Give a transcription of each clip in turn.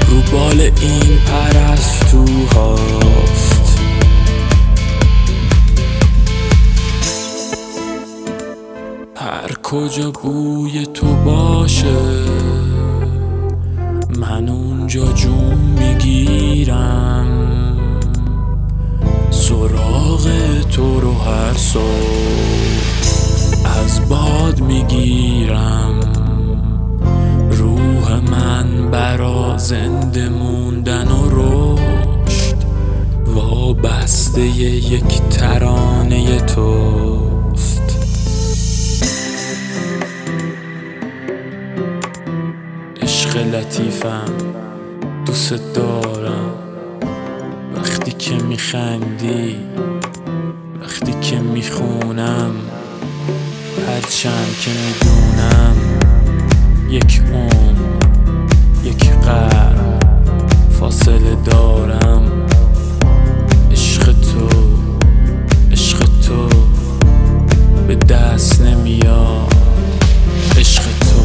رو بال این پرستوهاست. هر کجا بوی تو باشه من اونجا جون میگیرم، سراغ تو رو هر صبح از باد میگیرم. روح من برا زنده موندن و رشد وابسته یک ترانه توست. عشق لطیفم دوست دارم، وقتی که میخندی، وقتی که میخونم، هرچند که میدونم یک عمر، یک قرن فاصله دارم. عشق تو، عشق تو به دست نمیاد. عشق تو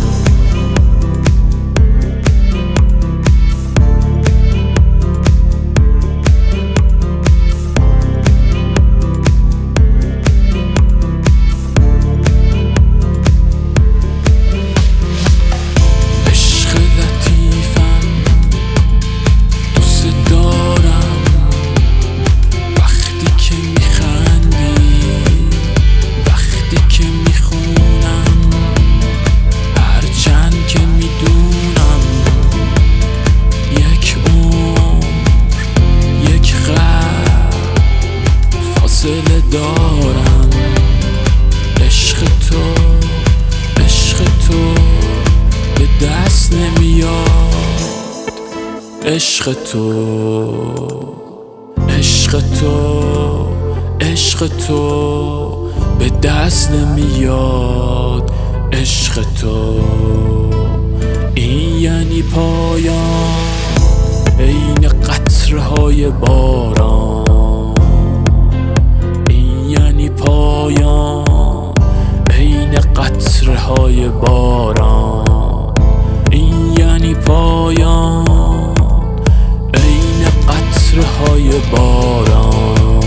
دارم. عشق تو، عشق تو به دست نمیاد. عشق تو، عشق تو، عشق تو به دست نمیاد. عشق تو این یعنی پایان عین قطره‌های باران، پایان عین قطره‌های باران. این یعنی پایان عین قطره‌های باران.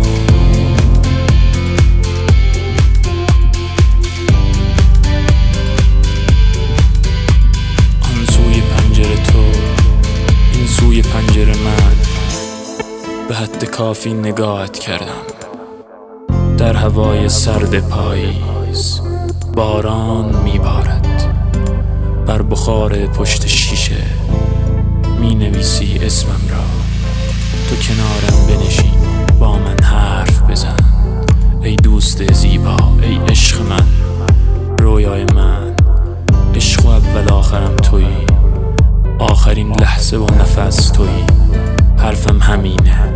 آن سوی پنجره تو، این سوی پنجره من، به حد کافی نگاهت کردم. در هوای سرد پاییز باران میبارد، بر بخار پشت شیشه می نویسی اسمم را. تو کنارم بنشین، با من حرف بزن. ای دوست زیبا، ای عشق من، رویای من. عشق و اول آخرم تویی، آخرین لحظه و نفس تویی. حرفم همینه،